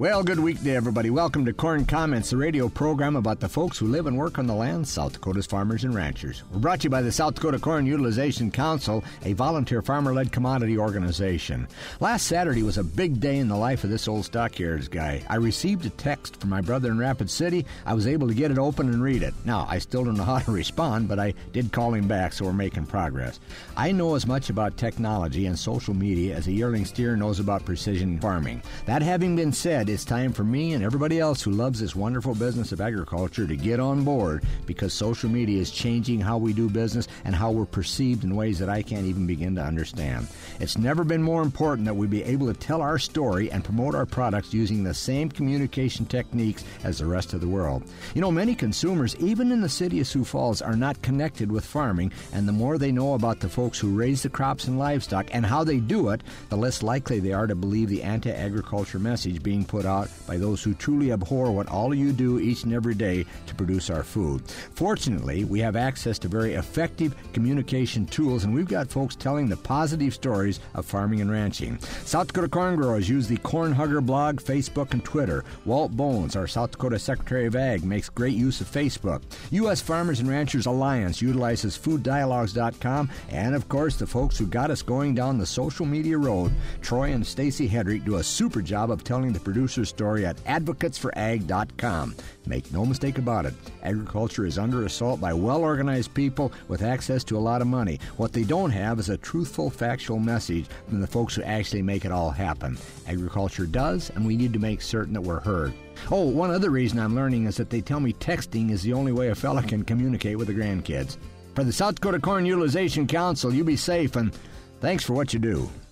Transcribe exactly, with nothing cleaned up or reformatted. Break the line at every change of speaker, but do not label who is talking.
Well, good weekday, everybody. Welcome to Corn Comments, the radio program about the folks who live and work on the land, South Dakota's farmers and ranchers. We're brought to you by the South Dakota Corn Utilization Council, a volunteer farmer-led commodity organization. Last Saturday was a big day in the life of this old stockyards guy. I received a text from my brother in Rapid City. I was able to get it open and read it. Now, I still don't know how to respond, but I did call him back, so we're making progress. I know as much about technology and social media as a yearling steer knows about precision farming. That having been said, it's time for me and everybody else who loves this wonderful business of agriculture to get on board, because social media is changing how we do business and how we're perceived in ways that I can't even begin to understand. It's never been more important that we be able to tell our story and promote our products using the same communication techniques as the rest of the world. You know, many consumers, even in the city of Sioux Falls, are not connected with farming, and the more they know about the folks who raise the crops and livestock and how they do it, the less likely they are to believe the anti-agriculture message being put out by those who truly abhor what all of you do each and every day to produce our food. Fortunately, we have access to very effective communication tools, and we've got folks telling the positive stories of farming and ranching. South Dakota corn growers use the Corn Hugger blog, Facebook, and Twitter. Walt Bones, our South Dakota Secretary of Ag, makes great use of Facebook. U S Farmers and Ranchers Alliance utilizes food dialogues dot com, and of course, the folks who got us going down the social media road, Troy and Stacy Hedrick, do a super job of telling the producer's story at advocates for ag dot com. Make no mistake about it, agriculture is under assault by well-organized people with access to a lot of money. What they don't have is a truthful, factual message from the folks who actually make it all happen. Agriculture does, and we need to make certain that we're heard. Oh, one other reason I'm learning is that they tell me texting is the only way a fella can communicate with the grandkids. For the South Dakota Corn Utilization Council, you be safe, and thanks for what you do.